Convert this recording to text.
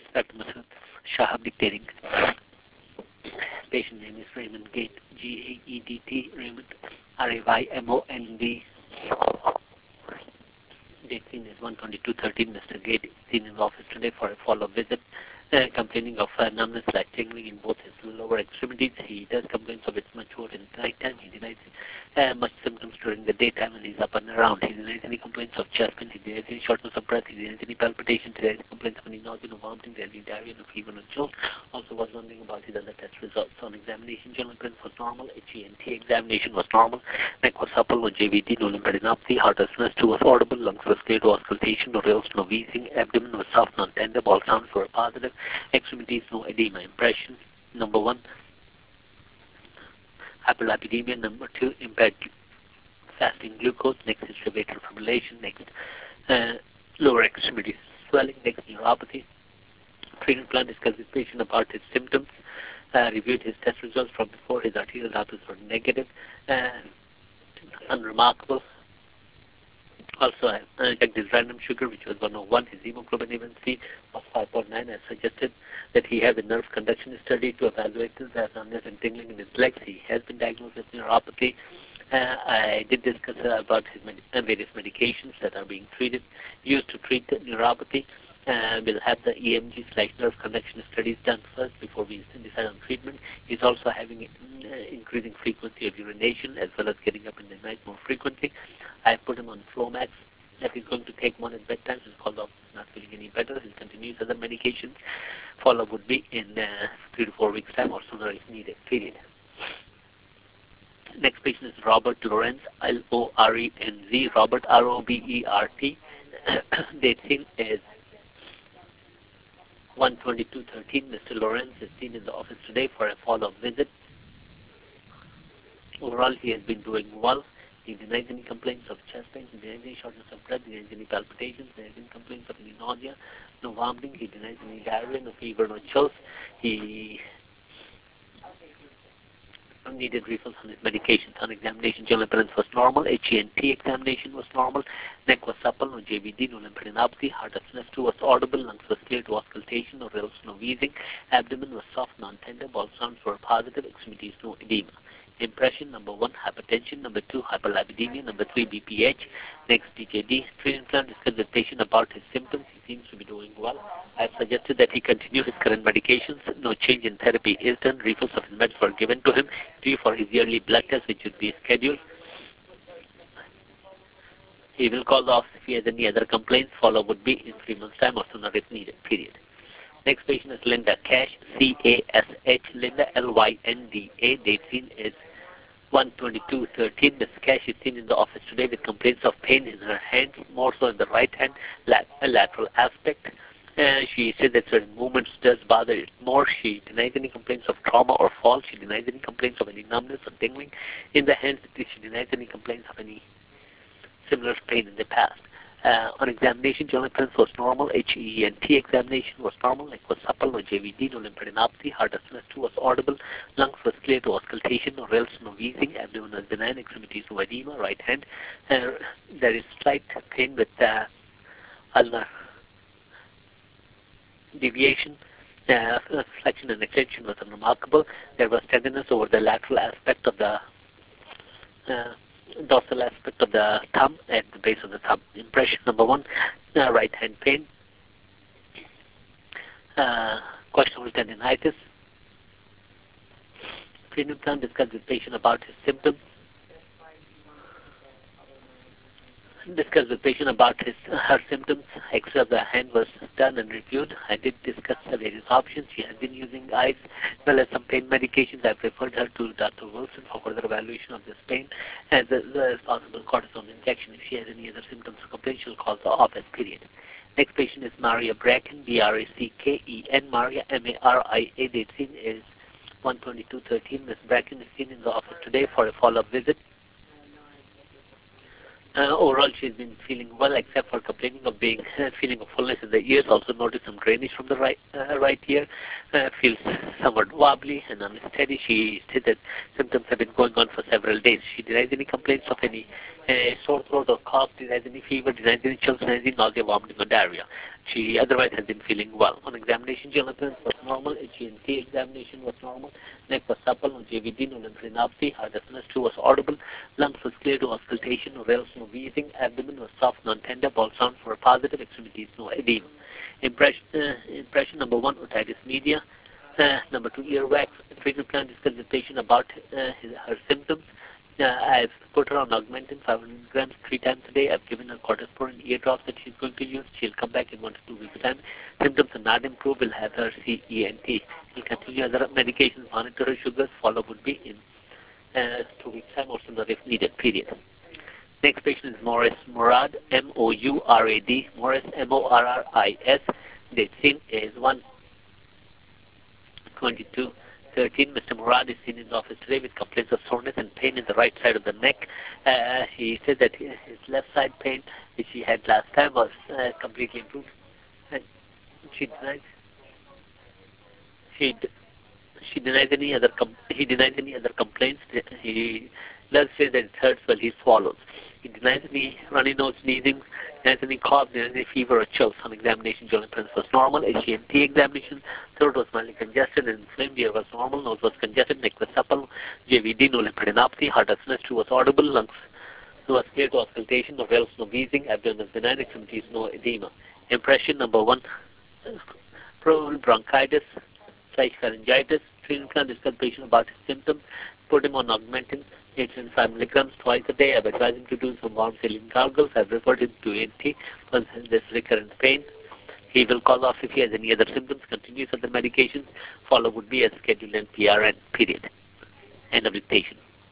Dr. Masud Shahab dictating. Patient name is Raymond Gate, G-A-E-D-T, Raymond, R-A-Y-M-O-N-D. Date seen is 12213. Mr. Gate is seen in the office today for a follow-up visit, complaining of numbness like tingling in both his lower extremities. He does complain of it's much worse in the nighttime. He denies much symptoms during the daytime when he's up and around. He denies any complaints of chest pain. He denies any shortness of breath. He denies any palpitation. He denies complaints of any nausea, no vomiting, any diarrhea, no fever, no chills. Also was wondering about his other test results. On examination, general appearance was normal. HENT examination was normal. Neck was supple, no JVD, no lymphadenopathy. Heart resonance 2 was audible. Lungs was clear, no auscultation, no rales, no wheezing. Abdomen was soft, non-tender. All sounds were positive. Extremities, no edema. Impression, number 1. Hyperlipidemia. Number 2, impaired fasting glucose. Next is atrial fibrillation. Next, lower extremities swelling. Next, neuropathy. Treatment plan discussed with patient about his symptoms. Reviewed his test results from before. His arterial outputs were negative. Unremarkable. Also, I checked his random sugar, which was 101. His hemoglobin A1C was 5.9. I suggested that he have a nerve conduction study to evaluate this as numbness and tingling in his legs. He has been diagnosed with neuropathy. I did discuss about his various medications that are being used to treat the neuropathy. We'll have the EMG/nerve conduction studies done first before we decide on treatment. He's also having increasing frequency of urination as well as getting up in the night more frequently. I put him on Flomax that he's going to take one at bedtime. His follow-up is not feeling any better. He'll continue his other medications. Follow-up would be in 3 to 4 weeks' time or sooner if needed. Period. Next patient is Robert Lorenz, L-O-R-E-N-Z, Robert, R-O-B-E-R-T. Date seen is 12213. Mr. Lorenz is seen in the office today for a follow-up visit. Overall, he has been doing well. He denies any complaints of chest pain. He denies any shortness of breath. He denies any palpitations. He denies any complaints of any nausea, no vomiting. He denies any diarrhea, no fever, no chills. He needed refills on his medications. On examination, general appearance was normal. HENT examination was normal. Neck was supple, no JVD, no lymphadenopathy. Heart resonance 2 was audible. Lungs was clear to auscultation, no rales, no wheezing. Abdomen was soft, non-tender. All sounds were positive. Extremities, no edema. Impression, number 1, hypertension. Number 2, hyperlipidemia. Number 3, BPH. Next, DKD. Treatment plan discussed with the patient about his symptoms. He seems to be doing well. I suggested that he continue his current medications. No change in therapy is done. Refills of his meds were given to him. Due for his yearly blood test, which would be scheduled. He will call the office if he has any other complaints. Follow would be in 3 months' time or sooner if needed. Period. Next patient is Linda Cash, C-A-S-H, Linda, L-Y-N-D-A. Date seen is 12213. Ms. Cash is seen in the office today with complaints of pain in her hands, more so in the right hand, lateral aspect. She said that certain movements does bother it more. She denies any complaints of trauma or fall. She denies any complaints of any numbness or tingling in the hands. She denies any complaints of any similar pain in the past. On examination, general appearance was normal. HENT examination was normal. Neck was supple, no JVD, no lymphadenopathy. Heart resonance 2 was audible. Lungs was clear to auscultation, no rales, no wheezing. Abdomen was benign. Extremities, no edema. Right hand, there is slight pain with ulnar deviation. Flexion and extension was unremarkable. There was tenderness over the lateral aspect of the dorsal aspect of the thumb at the base of the thumb. Impression, number 1, right hand pain. Questionable tendinitis. Treatment plan discussed with patient about his symptoms. Her symptoms. X-ray of the hand was done and reviewed. I did discuss the various options. She has been using ice as well as some pain medications. I referred her to Dr. Wilson for further evaluation of this pain as well as possible cortisone injection. If she has any other symptoms or complaints, she'll call the office. Period. Next patient is Maria Bracken, B-R-A-C-K-E-N, Maria, M-A-R-I-A. Date seen is 12213. Ms. Bracken is seen in the office today for a follow-up visit. Overall, she's been feeling well, except for complaining of feeling of fullness in the ears. Also noticed some drainage from the right ear. Feels somewhat wobbly and unsteady. She said that symptoms have been going on for several days. She denies any complaints of any sore throat or cough, denies any fever, denies any chills, denies any nausea, vomiting or diarrhea. She otherwise has been feeling well. On examination, general appearance was normal. HENT examination was normal. Neck was supple. On JVD, no lymphadenopathy. Heart SNS2 was audible. Lungs was clear to auscultation. No rales, no wheezing. Abdomen was soft, non-tender. Bowel sounds were positive. Extremities, no edema. Impression number 1, otitis media. Number 2, earwax. Treatment plan discussed with patient about her symptoms. I've put her on Augmentin 500 grams 3 times a day. I've given her corticosteroid ear drops that she's going to use. She'll come back in 1 to 2 weeks' time. Symptoms are not improved. We'll have her see ENT. We'll continue other medications, monitor her sugars. Follow would be in 2 weeks' time or sooner if needed, period. Next patient is Morris Murad, M-O-U-R-A-D, Morris, M-O-R-R-I-S. Date seen is 1/22/13. Mr. Murad is seen in the office today with complaints of soreness and pain in the right side of the neck. He said that his left side pain, which he had last time, was completely improved. And she denies. She denies any other. He denies any other complaints. He does say that it hurts while he swallows. He denies any runny nose, sneezing, denies any cough, denies any fever or chills. On examination, general appearance was normal. HENT examination, throat was mildly congested and inflamed. Ear was normal. Nose was congested. Neck was supple. JVD, no lymphadenopathy. Heart SNS2 was audible. Lungs was clear to auscultation. No rales, no wheezing. Abdomen was benign. Extremities, no edema. Impression number 1, probable bronchitis / pharyngitis. Treatment plan discussed patient about his symptoms. Put him on Augmentin 805 milligrams twice a day. I've advised him to do some warm saline gargles. I've referred him to ENT for this recurrent pain. He will call off if he has any other symptoms. Continues other medications. Follow would be as scheduled and PRN, period. End of the patient.